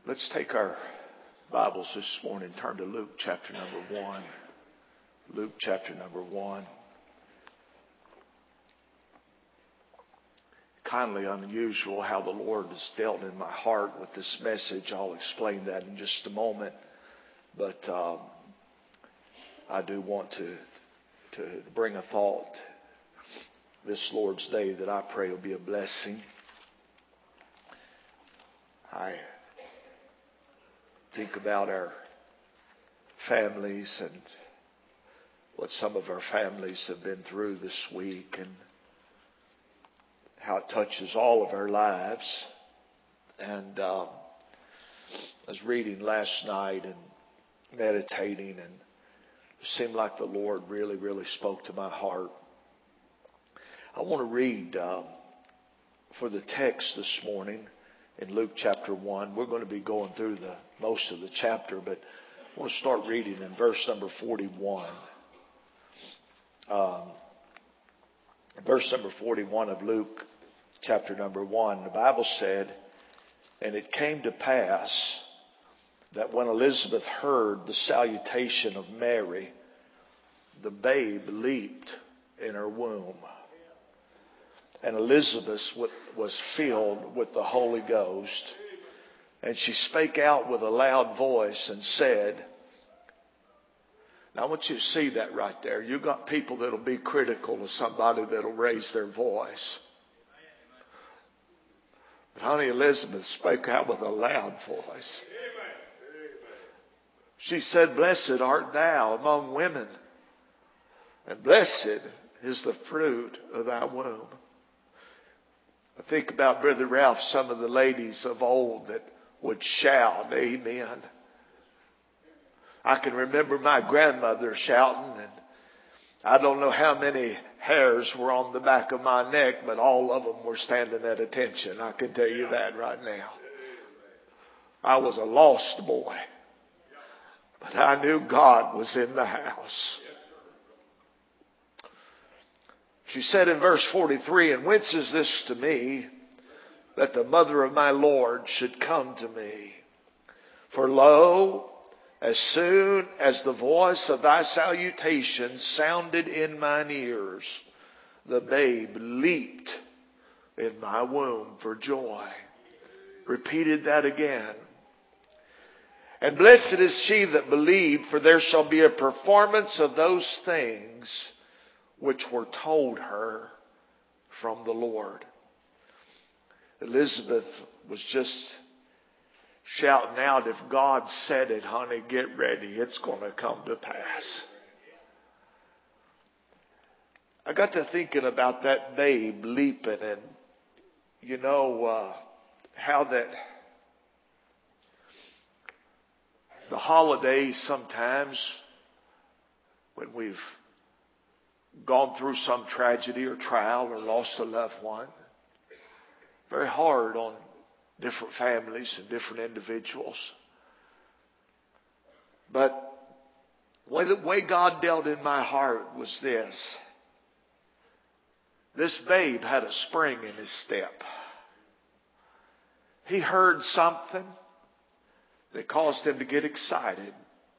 Let's take our Bibles this morning, turn to Luke chapter number 1. Luke chapter number 1. Kindly unusual how the Lord has dealt in my heart with this message. I'll explain that in just a moment. But I do want to bring a thought this Lord's Day that I pray will be a blessing. I think about our families and what some of our families have been through this week and how it touches all of our lives. And I was reading last night and meditating, and it seemed like the Lord really spoke to my heart. I want to read for the text this morning in Luke chapter 1. We're going to be going through most of the chapter, but I want to start reading in verse number 41. Verse number 41 of Luke chapter number 1. The Bible said, "And it came to pass that when Elizabeth heard the salutation of Mary, the babe leaped in her womb. And Elizabeth was filled with the Holy Ghost. And she spake out with a loud voice and said," now I want you to see that right there. You've got people that'll be critical of somebody that'll raise their voice. But honey, Elizabeth spake out with a loud voice. She said, "Blessed art thou among women, and blessed is the fruit of thy womb." I think about Brother Ralph, some of the ladies of old that would shout, "Amen." I can remember my grandmother shouting, and I don't know how many hairs were on the back of my neck, but all of them were standing at attention. I can tell you that right now. I was a lost boy, but I knew God was in the house. She said in verse 43, "And whence is this to me, that the mother of my Lord should come to me? For lo, as soon as the voice of thy salutation sounded in mine ears, the babe leaped in my womb for joy." Repeated that again. "And blessed is she that believed, for there shall be a performance of those things which were told her from the Lord." Elizabeth was just shouting out, if God said it, honey, get ready. It's going to come to pass. I got to thinking about that babe leaping, and you know how that the holidays sometimes, when we've gone through some tragedy or trial or lost a loved one, very hard on different families and different individuals. But the way God dealt in my heart was this. This babe had a spring in his step. He heard something that caused him to get excited.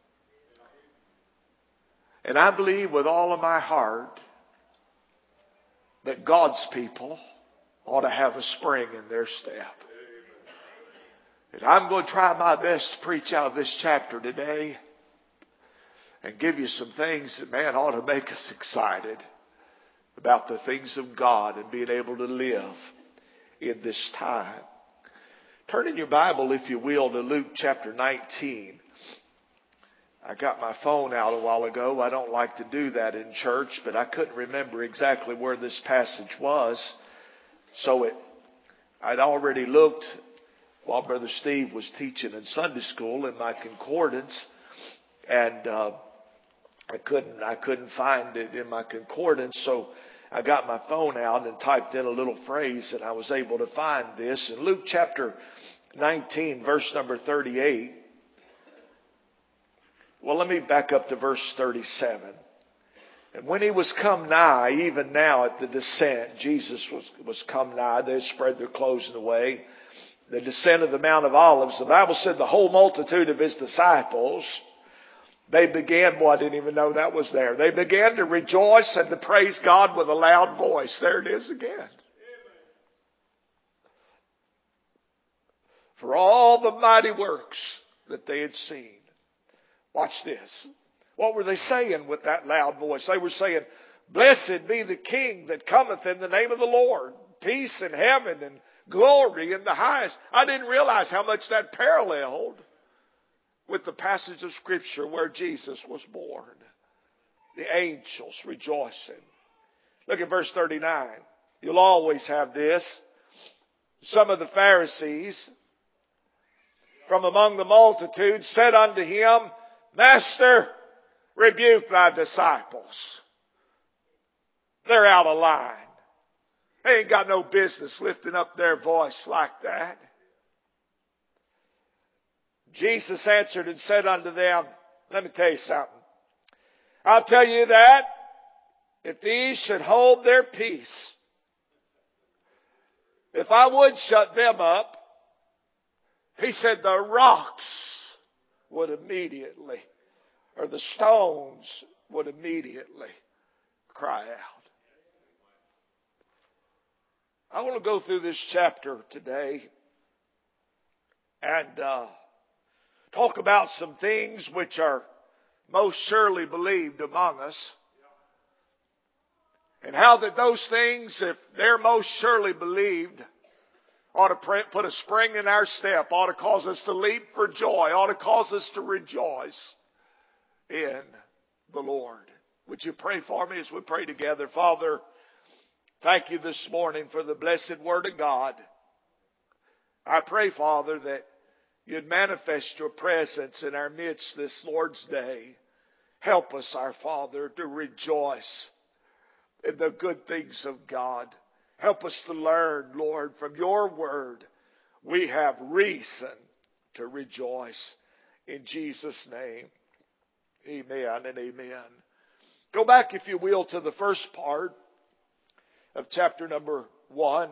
And I believe with all of my heart that God's people ought to have a spring in their step. And I'm going to try my best to preach out of this chapter today and give you some things that, man, ought to make us excited about the things of God and being able to live in this time. Turn in your Bible, if you will, to Luke chapter 19. I got my phone out a while ago. I don't like to do that in church, but I couldn't remember exactly where this passage was. So I'd already looked while Brother Steve was teaching in Sunday school in my concordance, and I couldn't find it in my concordance. So I got my phone out and typed in a little phrase, and I was able to find this in Luke chapter 19, verse number 38. Well, let me back up to verse 37. "And when he was come nigh, even now at the descent," Jesus was come nigh. They spread their clothes in the way. the descent of the Mount of Olives, the Bible said the whole multitude of his disciples, they began, I didn't even know that was there. They began to rejoice and to praise God with a loud voice. There it is again. For all the mighty works that they had seen. Watch this. What were they saying with that loud voice? They were saying, "Blessed be the King that cometh in the name of the Lord. Peace in heaven and glory in the highest." I didn't realize how much that paralleled with the passage of Scripture where Jesus was born. The angels rejoicing. Look at verse 39. You'll always have this. Some of the Pharisees from among the multitude said unto him, "Master, rebuke thy disciples. They're out of line. They ain't got no business lifting up their voice like that." Jesus answered and said unto them, let me tell you something. I'll tell you that if these should hold their peace, if I would shut them up, he said the rocks would immediately, or the stones would immediately cry out. I want to go through this chapter today and talk about some things which are most surely believed among us. And how that those things, if they're most surely believed, ought to put a spring in our step, ought to cause us to leap for joy, ought to cause us to rejoice in the Lord. Would you pray for me as we pray together? Father, thank you this morning for the blessed Word of God. I pray, Father, that you'd manifest your presence in our midst this Lord's Day. Help us, our Father, to rejoice in the good things of God. Help us to learn, Lord, from your word. We have reason to rejoice. In Jesus' name, amen and amen. Go back, if you will, to the first part of chapter number 1.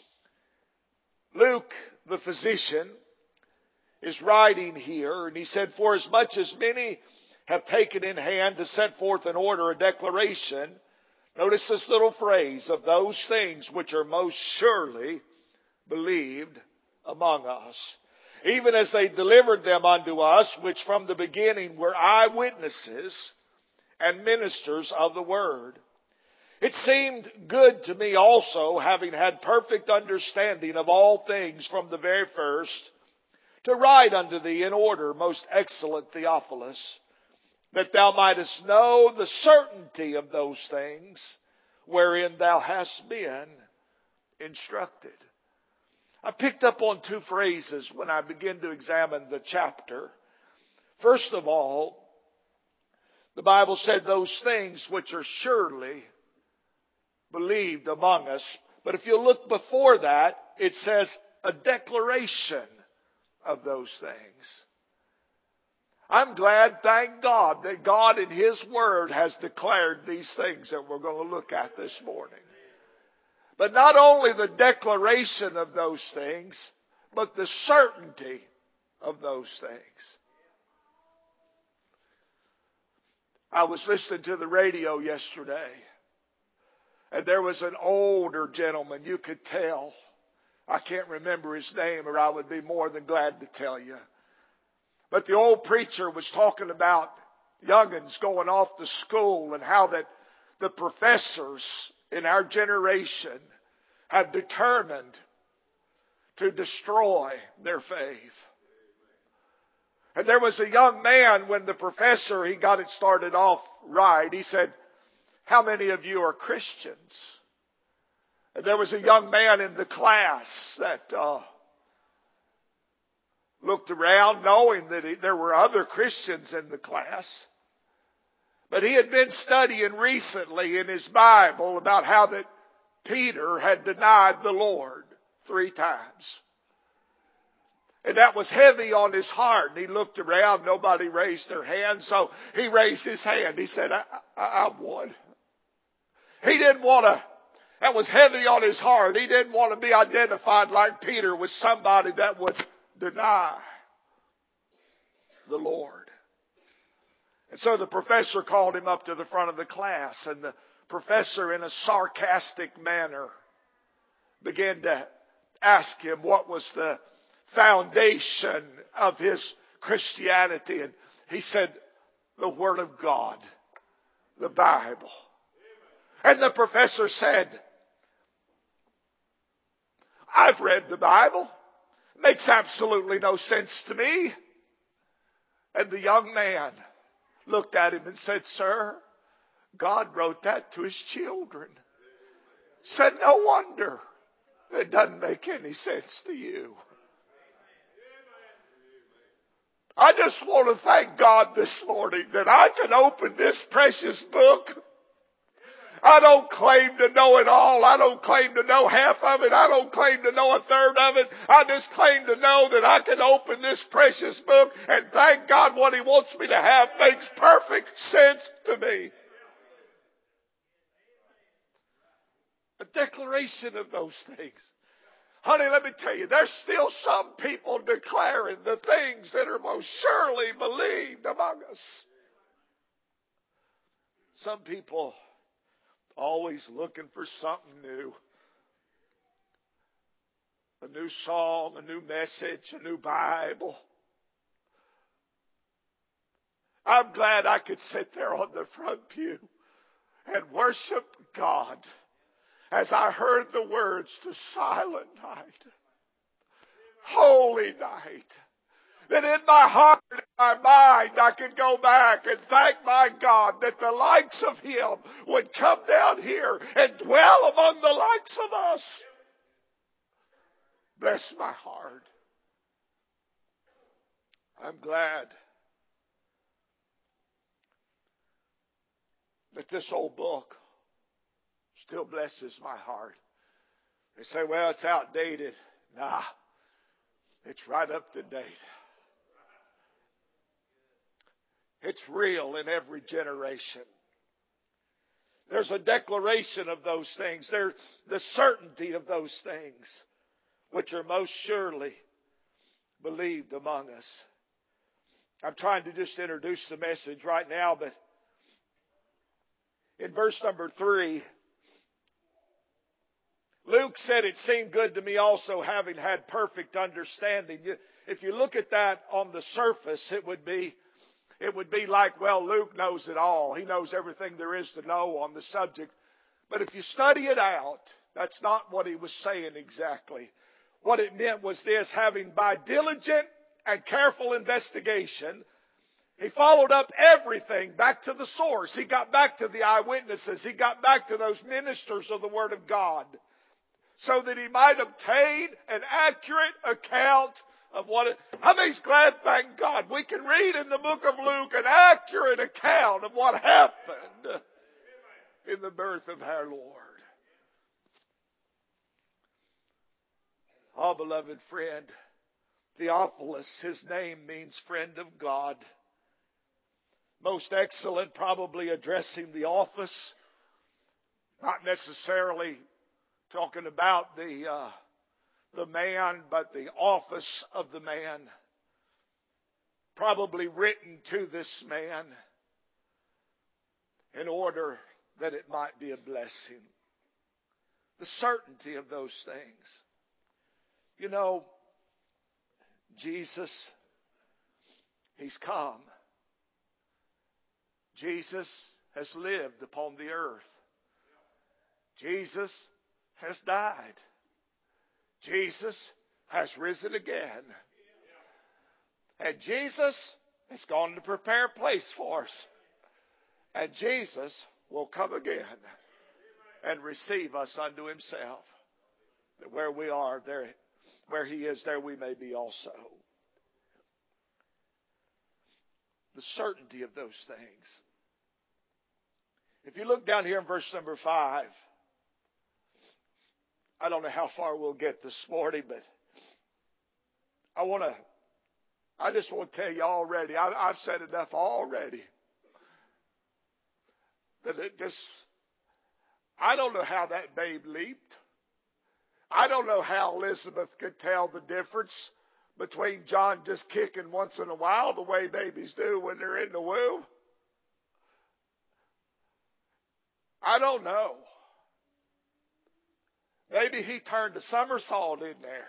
Luke, the physician, is writing here, and he said, "For as much as many have taken in hand to set forth in order a declaration," notice this little phrase, "of those things which are most surely believed among us, even as they delivered them unto us, which from the beginning were eyewitnesses and ministers of the word. It seemed good to me also, having had perfect understanding of all things from the very first, to write unto thee in order, most excellent Theophilus, that thou mightest know the certainty of those things wherein thou hast been instructed." I picked up on two phrases when I began to examine the chapter. First of all, the Bible said those things which are surely believed among us. But if you look before that, it says a declaration of those things. I'm glad, thank God, that God in His Word has declared these things that we're going to look at this morning. But not only the declaration of those things, but the certainty of those things. I was listening to the radio yesterday, and there was an older gentleman, you could tell. I can't remember his name, or I would be more than glad to tell you. But the old preacher was talking about young'uns going off to school and how that the professors in our generation have determined to destroy their faith. And there was a young man, when the professor, he got it started off right, he said, "How many of you are Christians?" And there was a young man in the class that looked around knowing that there were other Christians in the class. But he had been studying recently in his Bible about how that Peter had denied the Lord 3 times. And that was heavy on his heart. And he looked around, nobody raised their hand, so he raised his hand. He said, I would. He didn't want that was heavy on his heart. He didn't want to be identified like Peter with somebody that would deny the Lord. And so the professor called him up to the front of the class, and the professor, in a sarcastic manner, began to ask him what was the foundation of his Christianity. And he said, the Word of God, the Bible. And the professor said, I've read the Bible. It makes absolutely no sense to me. And the young man looked at him and said, sir, God wrote that to His children. Said, no wonder it doesn't make any sense to you. I just want to thank God this morning that I can open this precious book. I don't claim to know it all. I don't claim to know half of it. I don't claim to know a third of it. I just claim to know that I can open this precious book and thank God what He wants me to have makes perfect sense to me. A declaration of those things. Honey, let me tell you, there's still some people declaring the things that are most surely believed among us. Some people always looking for something new. A new song, a new message, a new Bible. I'm glad I could sit there on the front pew and worship God as I heard the words to Silent Night, Holy Night. That in my heart and my mind I could go back and thank my God that the likes of Him would come down here and dwell among the likes of us. Bless my heart. I'm glad that this old book still blesses my heart. They say, well, it's outdated. Nah, it's right up to date. It's real in every generation. There's a declaration of those things. There's the certainty of those things, which are most surely believed among us. I'm trying to just introduce the message right now, but in verse number 3, Luke said, it seemed good to me also, having had perfect understanding. If you look at that on the surface, it would be like, well, Luke knows it all. He knows everything there is to know on the subject. But if you study it out, that's not what he was saying exactly. What it meant was this: having by diligent and careful investigation, he followed up everything back to the source. He got back to the eyewitnesses. He got back to those ministers of the Word of God, so that he might obtain an accurate account of what it... How many's glad, thank God, we can read in the book of Luke an accurate account of what happened in the birth of our Lord. Oh, beloved friend, Theophilus, his name means friend of God. Most excellent, probably addressing the office, not necessarily talking about the man, but the office of the man. Probably written to this man in order that it might be a blessing. The certainty of those things. You know, Jesus, He's come. Jesus has lived upon the earth. Jesus has died. Jesus has risen again. And Jesus has gone to prepare a place for us. And Jesus will come again and receive us unto Himself. That where we are, there, where He is, there we may be also. The certainty of those things. If you look down here in verse number 5, I don't know how far we'll get this morning, but I just want to tell you already, I've said enough already, that I don't know how that babe leaped. I don't know how Elizabeth could tell the difference between John just kicking once in a while the way babies do when they're in the womb. I don't know. Maybe he turned a somersault in there.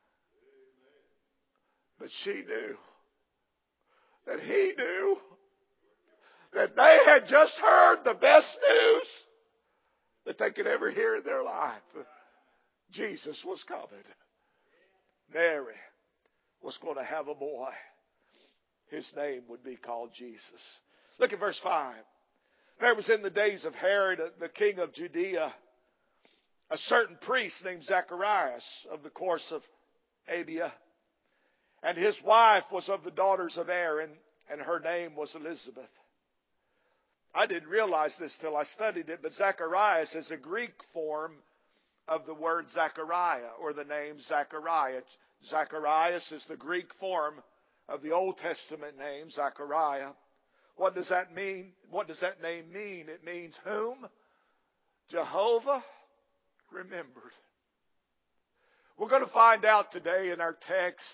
But she knew that he knew that they had just heard the best news that they could ever hear in their life. Jesus was coming. Mary was going to have a boy. His name would be called Jesus. Look at verse 5. There was in the days of Herod, the king of Judea, a certain priest named Zacharias of the course of Abia. And his wife was of the daughters of Aaron, and her name was Elizabeth. I didn't realize this till I studied it, but Zacharias is a Greek form of the word Zechariah, or the name Zechariah. Zacharias is the Greek form of the Old Testament name, Zechariah. What does that mean? What does that name mean? It means whom Jehovah remembered. We're going to find out today in our text.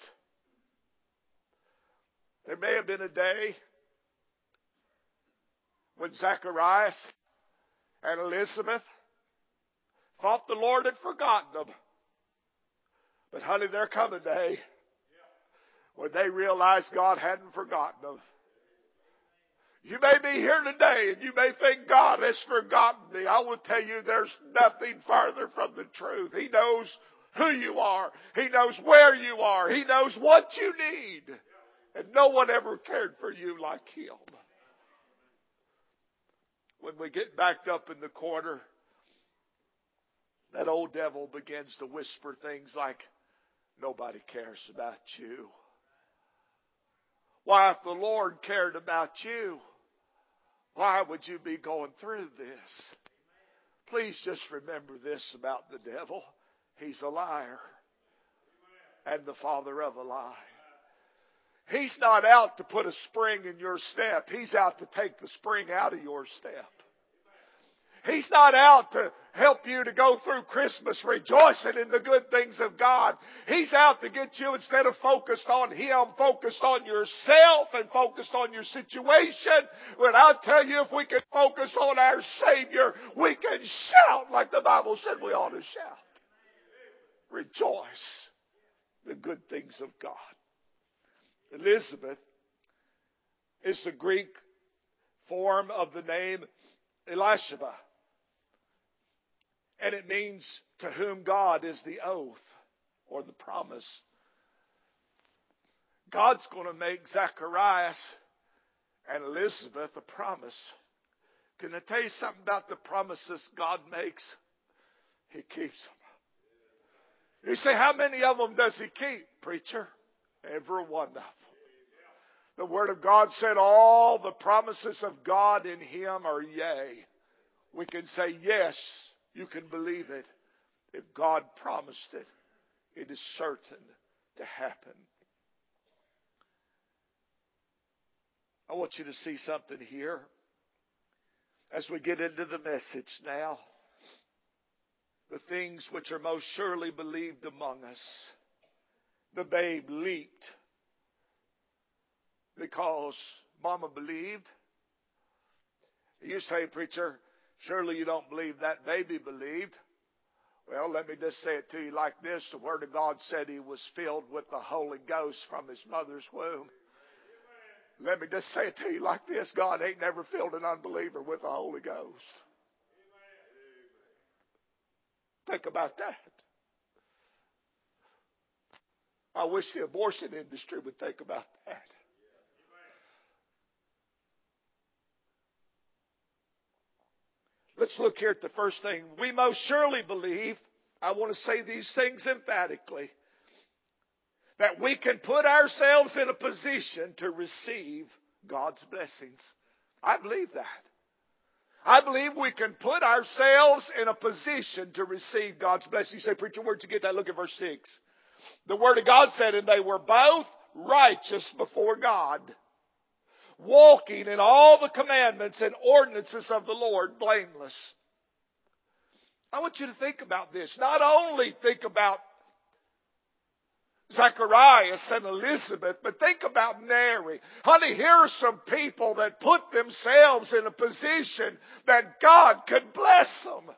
There may have been a day when Zacharias and Elizabeth thought the Lord had forgotten them. But honey, there come a day when they realized God hadn't forgotten them. You may be here today and you may think God has forgotten me. I will tell you there's nothing farther from the truth. He knows who you are. He knows where you are. He knows what you need. And no one ever cared for you like Him. When we get backed up in the corner, that old devil begins to whisper things like, nobody cares about you. Why, if the Lord cared about you, why would you be going through this? Please just remember this about the devil. He's a liar and the father of a lie. He's not out to put a spring in your step. He's out to take the spring out of your step. He's not out to help you to go through Christmas rejoicing in the good things of God. He's out to get you, instead of focused on Him, focused on yourself and focused on your situation. When I tell you, if we can focus on our Savior, we can shout like the Bible said we ought to shout. Rejoice in the good things of God. Elizabeth is the Greek form of the name Elisheba. And it means to whom God is the oath or the promise. God's going to make Zacharias and Elizabeth a promise. Can I tell you something about the promises God makes? He keeps them. You say, how many of them does He keep, preacher? Every one of them. The Word of God said all the promises of God in Him are yea. We can say yes, you can believe it. If God promised it, it is certain to happen. I want you to see something here as we get into the message now. The things which are most surely believed among us. The babe leaped because Mama believed. You say, preacher, surely you don't believe that baby believed. Well, let me just say it to you like this. The Word of God said he was filled with the Holy Ghost from his mother's womb. Let me just say it to you like this. God ain't never filled an unbeliever with the Holy Ghost. Think about that. I wish the abortion industry would think about that. Let's look here at the first thing. We most surely believe, I want to say these things emphatically, that we can put ourselves in a position to receive God's blessings. I believe that. I believe we can put ourselves in a position to receive God's blessings. You say, preacher, where'd you get that? Look at verse 6. The Word of God said, and they were both righteous before God, walking in all the commandments and ordinances of the Lord blameless. I want you to think about this. Not only think about Zacharias and Elizabeth, but think about Mary. Honey, here are some people that put themselves in a position that God could bless them.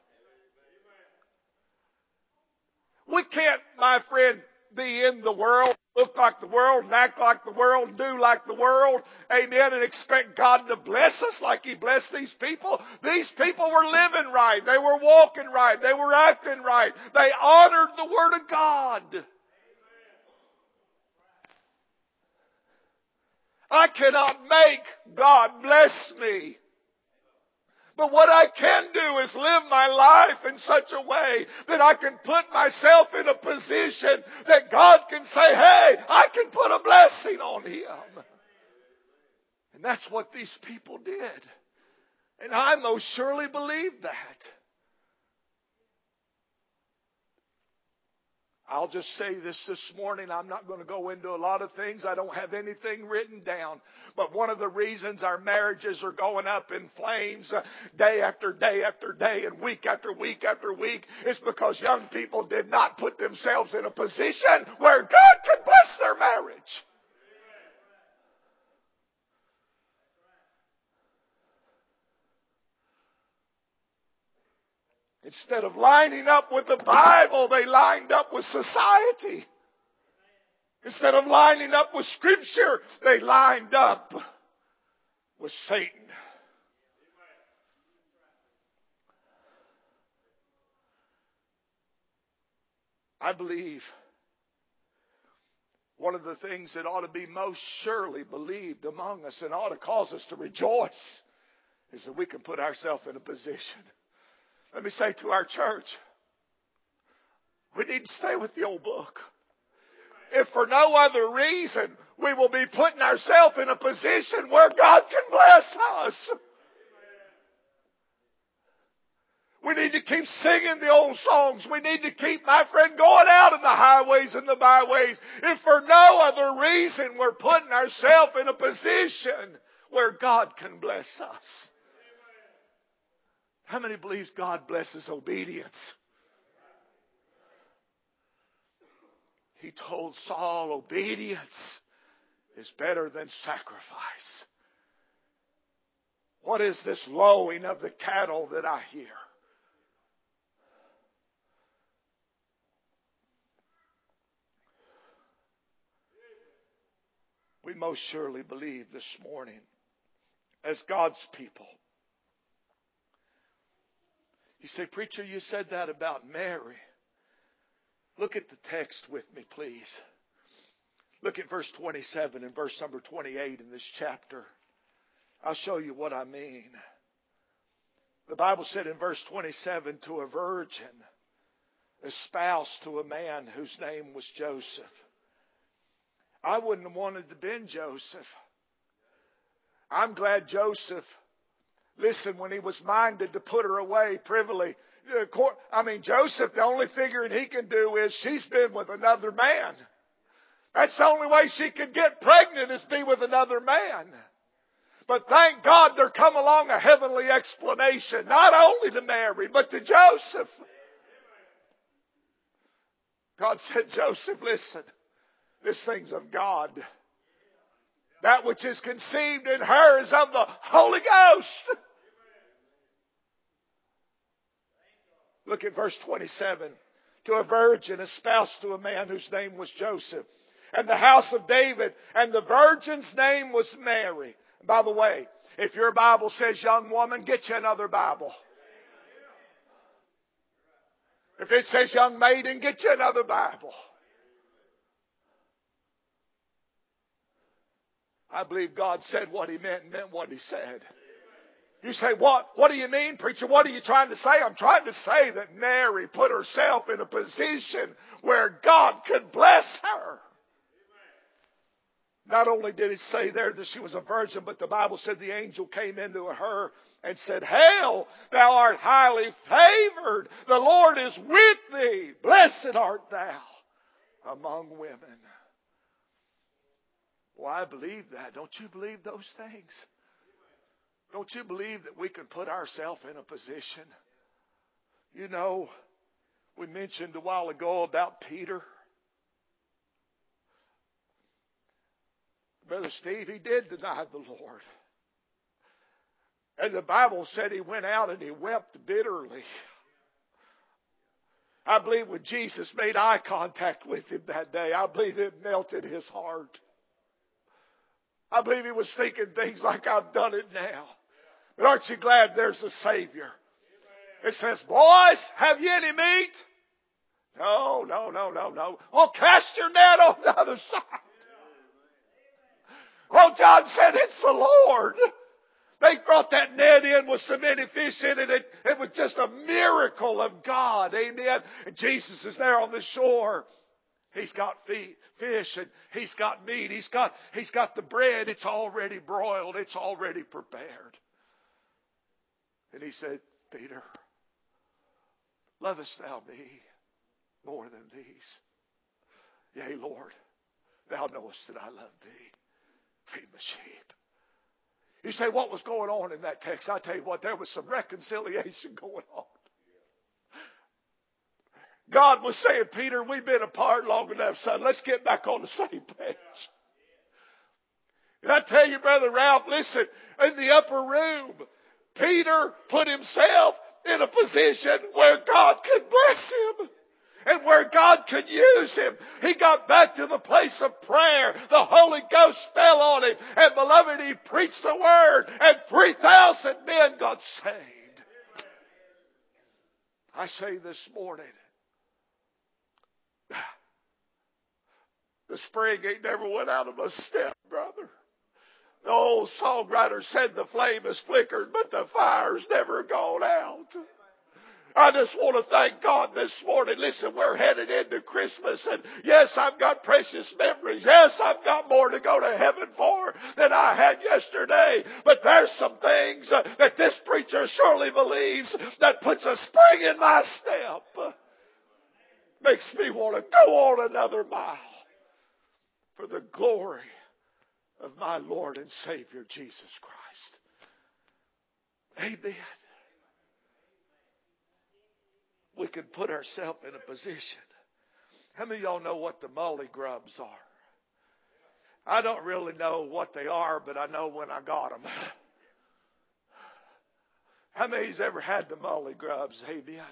We can't, my friend, be in the world, look like the world, and act like the world, and do like the world, amen, and expect God to bless us like He blessed these people. These people were living right. They were walking right. They were acting right. They honored the Word of God. I cannot make God bless me. But what I can do is live my life in such a way that I can put myself in a position that God can say, hey, I can put a blessing on him. And that's what these people did. And I most surely believe that. I'll just say this morning. I'm not going to go into a lot of things. I don't have anything written down. But one of the reasons our marriages are going up in flames day after day after day and week after week after week is because young people did not put themselves in a position where God could bless their marriage. Instead of lining up with the Bible, they lined up with society. Instead of lining up with Scripture, they lined up with Satan. I believe one of the things that ought to be most surely believed among us and ought to cause us to rejoice is that we can put ourselves in a position. Let me say to our church, we need to stay with the old book. If for no other reason, we will be putting ourselves in a position where God can bless us. We need to keep singing the old songs. We need to keep, my friend, going out in the highways and the byways. If for no other reason, we're putting ourselves in a position where God can bless us. How many believes God blesses obedience? He told Saul, obedience is better than sacrifice. What is this lowing of the cattle that I hear? We most surely believe this morning, as God's people. You say, preacher, you said that about Mary. Look at the text with me, please. Look at verse 27 and verse number 28 in this chapter. I'll show you what I mean. The Bible said in verse 27, to a virgin, espoused to a man whose name was Joseph. I wouldn't have wanted to been Joseph. I'm glad Joseph, listen, when he was minded to put her away privily, Joseph, the only figuring he can do is she's been with another man. That's the only way she could get pregnant is be with another man. But thank God there come along a heavenly explanation, not only to Mary, but to Joseph. God said, Joseph, listen, this thing's of God. That which is conceived in her is of the Holy Ghost. Look at verse 27. To a virgin espoused to a man whose name was Joseph, and the house of David, and the virgin's name was Mary. By the way, if your Bible says young woman, get you another Bible. If it says young maiden, get you another Bible. I believe God said what He meant and meant what He said. You say, what? What do you mean, preacher? What are you trying to say? I'm trying to say that Mary put herself in a position where God could bless her. Not only did it say there that she was a virgin, but the Bible said the angel came into her and said, Hail, thou art highly favored. The Lord is with thee. Blessed art thou among women. Well, I believe that. Don't you believe those things? Don't you believe that we can put ourselves in a position You know, we mentioned a while ago about Peter. Brother Steve, he did deny the Lord. And the Bible said he went out and he wept bitterly. I believe when Jesus made eye contact with him that day, I believe it melted his heart. I believe he was thinking things like, I've done it now. But aren't you glad there's a Savior? It says, boys, have you any meat? No. Oh, cast your net on the other side. Oh, John said, it's the Lord. They brought that net in with so many fish in it. It was just a miracle of God. Amen. And Jesus is there on the shore. He's got fish and he's got meat. He's got the bread. It's already broiled. It's already prepared. And he said, Peter, lovest thou me more than these? Yea, Lord, thou knowest that I love thee. Feed my sheep. You say, what was going on in that text? I tell you what, there was some reconciliation going on. God was saying, Peter, we've been apart long enough, son. Let's get back on the same page. And I tell you, Brother Ralph, listen, in the upper room, Peter put himself in a position where God could bless him. And where God could use him. He got back to the place of prayer. The Holy Ghost fell on him. And beloved, he preached the word. And 3,000 men got saved. I say this morning, the spring ain't never went out of my step, brother. The old songwriter said the flame has flickered, but the fire's never gone out. I just want to thank God this morning. Listen, we're headed into Christmas, and yes, I've got precious memories. Yes, I've got more to go to heaven for than I had yesterday. But there's some things that this preacher surely believes that puts a spring in my step. Makes me want to go on another mile for the glory of my Lord and Savior, Jesus Christ. Amen. We can put ourselves in a position. How many of y'all know what the mully grubs are? I don't really know what they are, but I know when I got them. How many's ever had the mully grubs? Amen.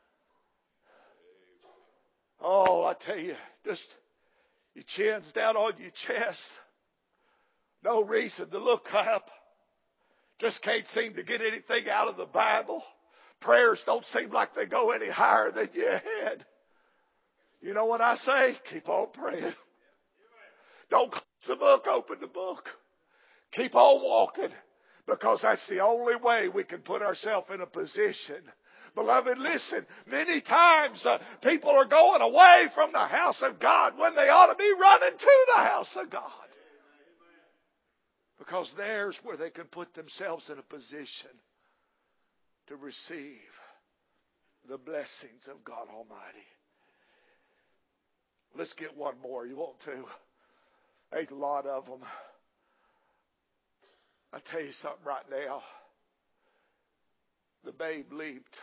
Oh, I tell you, just your chin's down on your chest. No reason to look up. Just can't seem to get anything out of the Bible. Prayers don't seem like they go any higher than your head. You know what I say? Keep on praying. Don't close the book, open the book. Keep on walking, because that's the only way we can put ourselves in a position. Beloved, listen, many times people are going away from the house of God when they ought to be running to the house of God. Because there's where they can put themselves in a position to receive the blessings of God Almighty. Let's get one more. You want to? Ain't a lot of them. I tell you something right now. The babe leaped.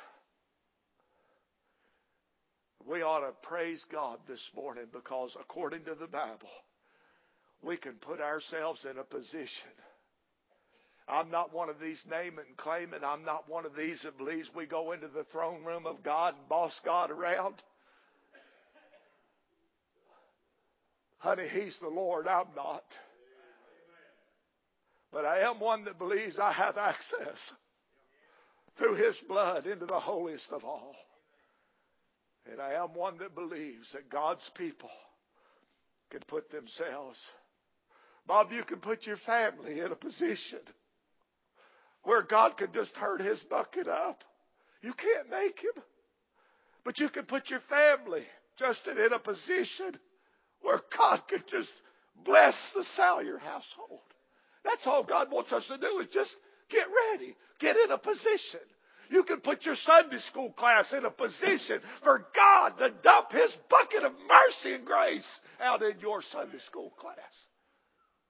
We ought to praise God this morning, because according to the Bible, we can put ourselves in a position. I'm not one of these name and claim it. I'm not one of these that believes we go into the throne room of God and boss God around. Honey, He's the Lord. I'm not. But I am one that believes I have access through His blood into the holiest of all. And I am one that believes that God's people can put themselves. Bob, you can put your family in a position where God could just turn His bucket up. You can't make Him. But you can put your family just in a position where God could just bless the Salyer household. That's all God wants us to do, is just get ready. Get in a position. You can put your Sunday school class in a position for God to dump His bucket of mercy and grace out in your Sunday school class.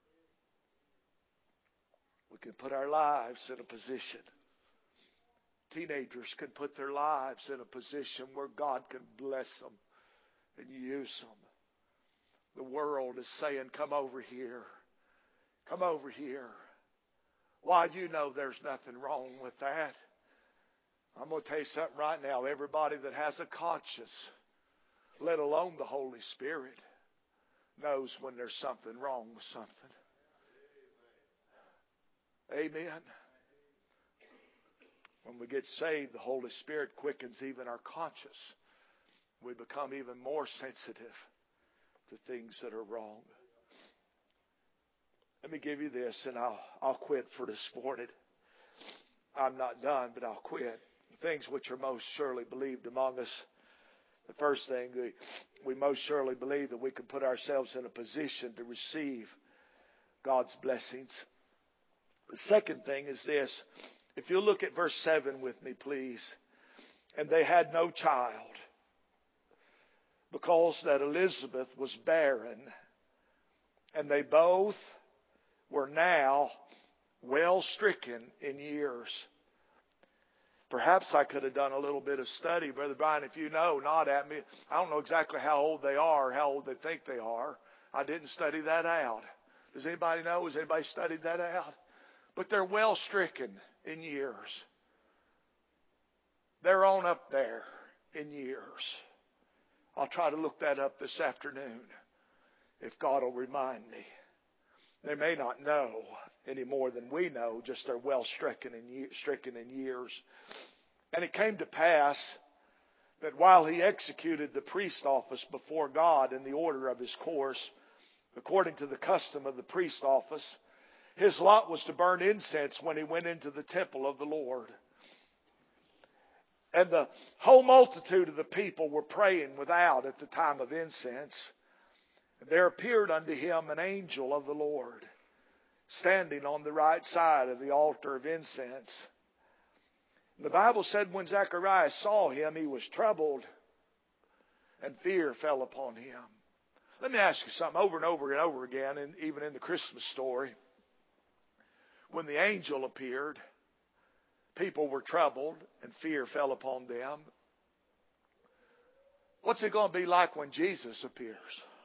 We can put our lives in a position teenagers can put their lives in a position where God can bless them and use them. The world is saying, come over here. Come over here. Why, you know there's nothing wrong with that. I'm going to tell you something right now. Everybody that has a conscience, let alone the Holy Spirit, knows when there's something wrong with something. Amen. When we get saved, the Holy Spirit quickens even our conscience. We become even more sensitive to things that are wrong. Let me give you this, and I'll quit for this morning. I'm not done, but I'll quit. Things which are most surely believed among us. The first thing, we most surely believe that we can put ourselves in a position to receive God's blessings. The second thing is this. If you look at verse 7 with me, please. And they had no child, because that Elizabeth was barren, and they both were now well stricken in years. Perhaps I could have done a little bit of study, Brother Brian. If you know, nod at me. I don't know exactly how old they are or how old they think they are. I didn't study that out. Does anybody know? Has anybody studied that out? But they're well stricken in years. They're on up there in years. I'll try to look that up this afternoon, if God will remind me. They may not know any more than we know, just they're well stricken in years. And it came to pass that while he executed the priest office before God in the order of his course, according to the custom of the priest office, his lot was to burn incense when he went into the temple of the Lord. And the whole multitude of the people were praying without at the time of incense. And there appeared unto him an angel of the Lord, standing on the right side of the altar of incense. The Bible said when Zacharias saw him, he was troubled, and fear fell upon him. Let me ask you something over and over and over again, and even in the Christmas story. When the angel appeared, people were troubled, and fear fell upon them. What's it going to be like when Jesus appears?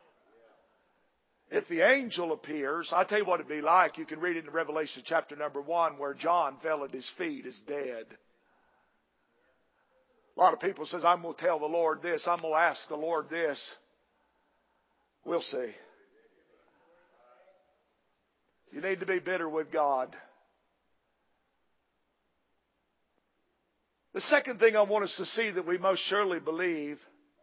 If the angel appears, I'll tell you what it'd be like. You can read it in Revelation chapter number 1 where John fell at his feet as dead. A lot of people says, I'm going to tell the Lord this. I'm going to ask the Lord this. We'll see. You need to be bitter with God. The second thing I want us to see that we most surely believe,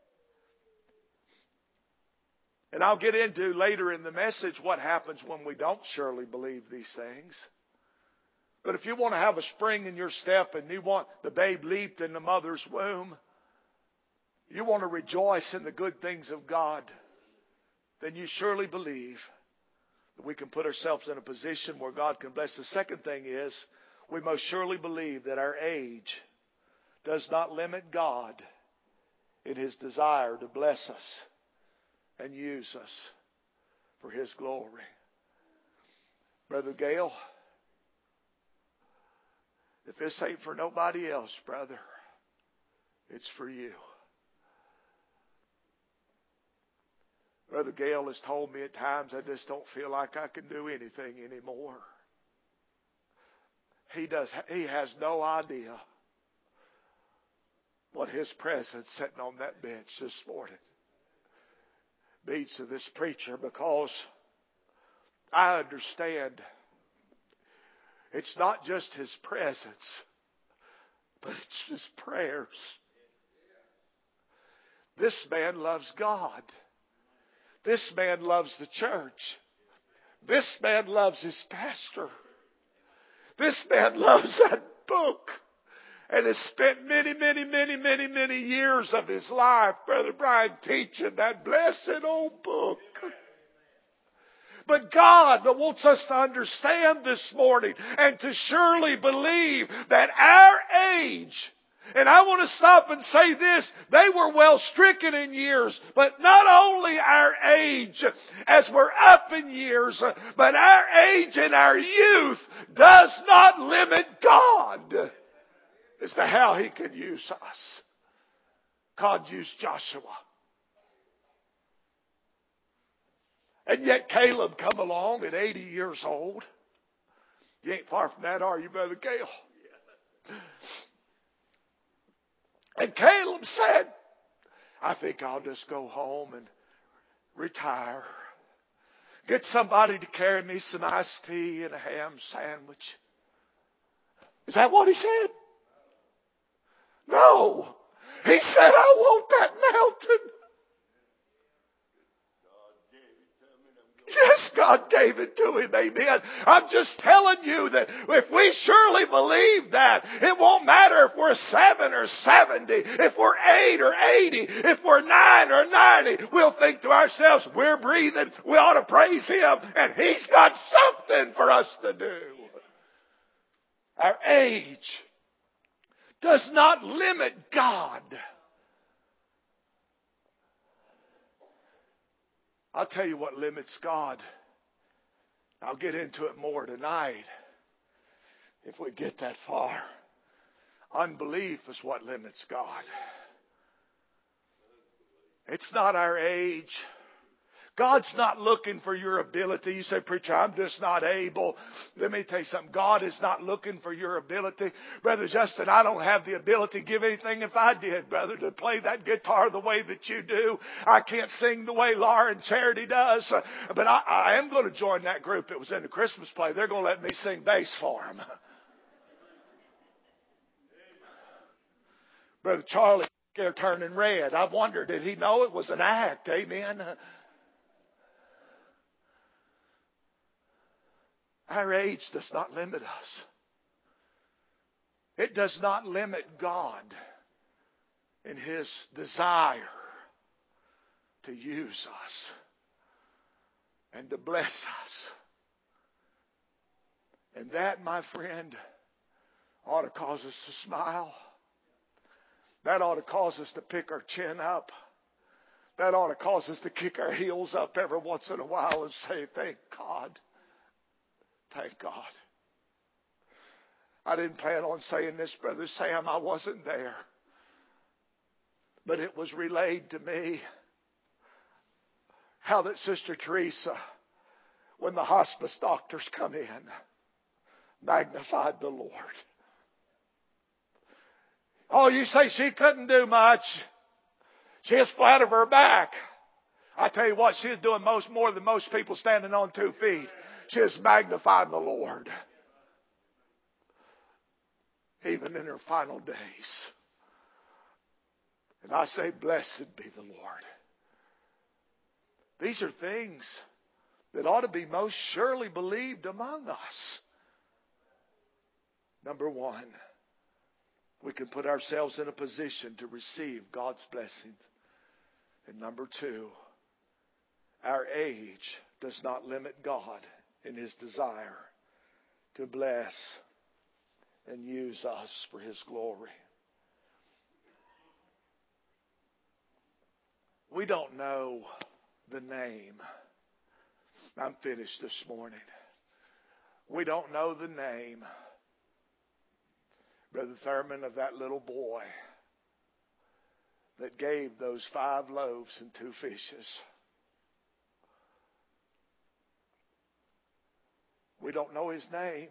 and I'll get into later in the message what happens when we don't surely believe these things. But if you want to have a spring in your step and you want the babe leaped in the mother's womb, you want to rejoice in the good things of God, then you surely believe that we can put ourselves in a position where God can bless. The second thing is, we most surely believe that our age does not limit God in His desire to bless us and use us for His glory. Brother Gale, if this ain't for nobody else, brother, it's for you. Brother Gale has told me at times, I just don't feel like I can do anything anymore. He has no idea what his presence sitting on that bench this morning means to this preacher, because I understand it's not just his presence, but it's his prayers. This man loves God. This man loves the church. This man loves his pastor. This man loves that book and has spent many years of his life, Brother Brian, teaching that blessed old book. But God wants us to understand this morning and to surely believe that our age, and I want to stop and say this, they were well stricken in years, but not only our age as we're up in years, but our age and our youth does not limit God. as to how He could use us. God used Joshua. And yet Caleb come along at 80 years old. You ain't far from that, are you, Brother Cale? And Caleb said, I think I'll just go home and retire. Get somebody to carry me some iced tea and a ham sandwich. Is that what he said? No. He said, I want that mountain. Yes, God gave it to him. Amen. I'm just telling you that if we surely believe that, it won't matter if we're 7 or 70, if we're 8 or 80, if we're 9 or 90. We'll think to ourselves, we're breathing. We ought to praise Him. And He's got something for us to do. Our age does not limit God. I'll tell you what limits God. I'll get into it more tonight if we get that far. Unbelief is what limits God. It's not our age. God's not looking for your ability. You say, preacher, I'm just not able. Let me tell you something. God is not looking for your ability. Brother Justin, I don't have the ability to give anything if I did, brother, to play that guitar the way that you do. I can't sing the way Laura and Charity does. But I am going to join that group. It was in the Christmas play. They're going to let me sing bass for them. Brother Charlie, they're turning red. I wondered, did he know it was an act? Amen. Our age does not limit us. It does not limit God in His desire to use us and to bless us. And that, my friend, ought to cause us to smile. That ought to cause us to pick our chin up. That ought to cause us to kick our heels up every once in a while and say, thank God. Thank God. I didn't plan on saying this, Brother Sam. I wasn't there. But it was relayed to me how that Sister Teresa, when the hospice doctors come in, magnified the Lord. Oh, you say she couldn't do much. She is flat of her back. I tell you what, she is doing more than most people standing on 2 feet. She is magnifying the Lord. Even in her final days. And I say, blessed be the Lord. These are things that ought to be most surely believed among us. Number one, we can put ourselves in a position to receive God's blessings. And number two, our age does not limit God in His desire to bless and use us for His glory. We don't know the name. I'm finished this morning. We don't know the name, Brother Thurman, of that little boy that gave those 5 loaves and 2 fishes. We don't know his name.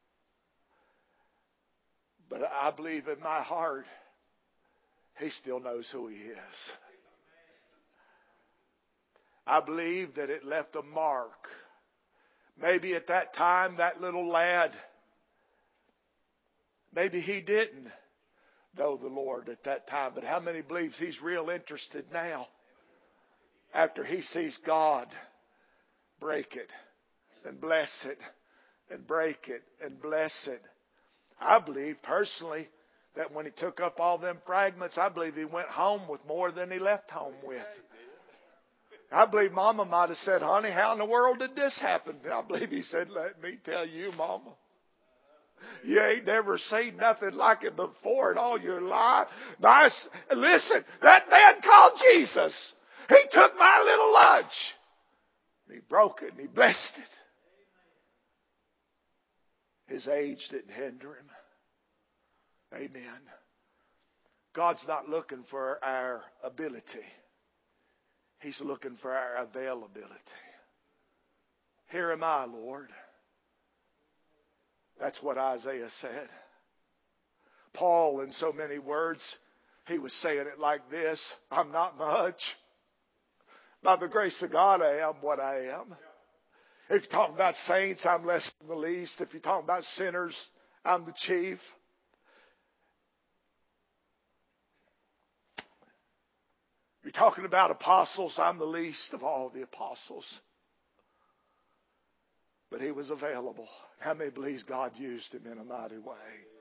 But I believe in my heart, he still knows who he is. I believe that it left a mark. Maybe at that time, that little lad, maybe he didn't know the Lord at that time. But how many believes he's real interested now? After he sees God break it and bless it and break it and bless it. I believe personally that when he took up all them fragments, I believe he went home with more than he left home with. I believe Mama might have said, honey, how in the world did this happen? I believe he said, let me tell you, Mama. You ain't never seen nothing like it before in all your life. Nice. Listen, that man called Jesus. He took my little lunch. He broke it and he blessed it. His age didn't hinder him. Amen. God's not looking for our ability. He's looking for our availability. Here am I, Lord. That's what Isaiah said. Paul, in so many words, he was saying it like this: I'm not much. By the grace of God, I am what I am. If you're talking about saints, I'm less than the least. If you're talking about sinners, I'm the chief. If you're talking about apostles, I'm the least of all the apostles. But he was available. How many believes God used him in a mighty way?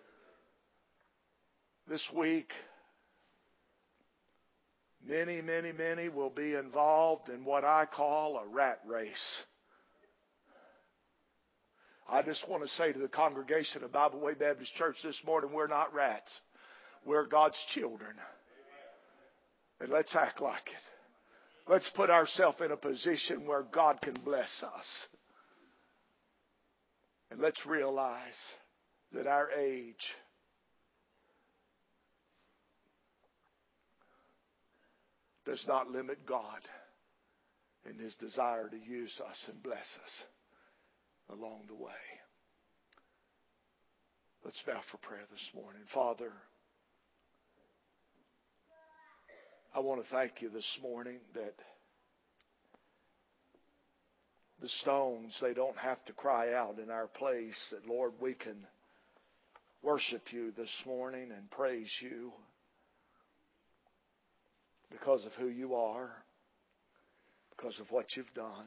This week, many will be involved in what I call a rat race. I just want to say to the congregation of Bible Way Baptist Church this morning, we're not rats. We're God's children. And let's act like it. Let's put ourselves in a position where God can bless us. And let's realize that our age does not limit God in His desire to use us and bless us along the way. Let's bow for prayer this morning. Father, I want to thank you this morning that the stones, they don't have to cry out in our place. That, Lord, we can worship you this morning and praise you because of who you are, because of what you've done.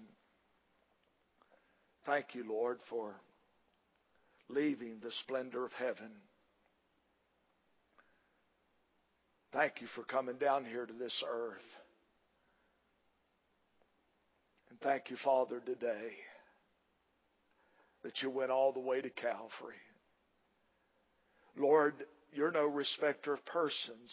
Thank you, Lord, for leaving the splendor of heaven. Thank you for coming down here to this earth. And thank you, Father, today that you went all the way to Calvary. Lord, you're no respecter of persons.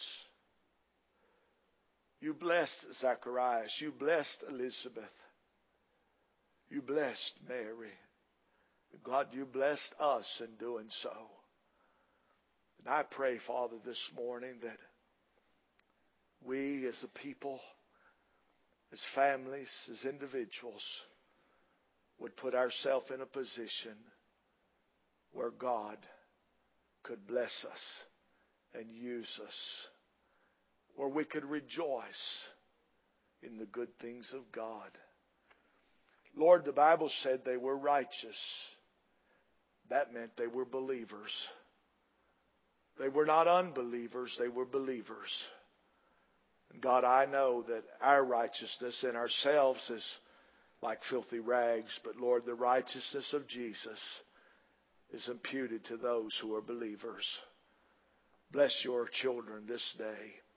You blessed Zacharias. You blessed Elizabeth. You blessed Mary. God, you blessed us in doing so. And I pray, Father, this morning that we as a people, as families, as individuals, would put ourselves in a position where God could bless us and use us, where we could rejoice in the good things of God. Lord, the Bible said they were righteous. That meant they were believers. They were not unbelievers, they were believers. And God, I know that our righteousness in ourselves is like filthy rags, but Lord, the righteousness of Jesus is imputed to those who are believers. Bless your children this day.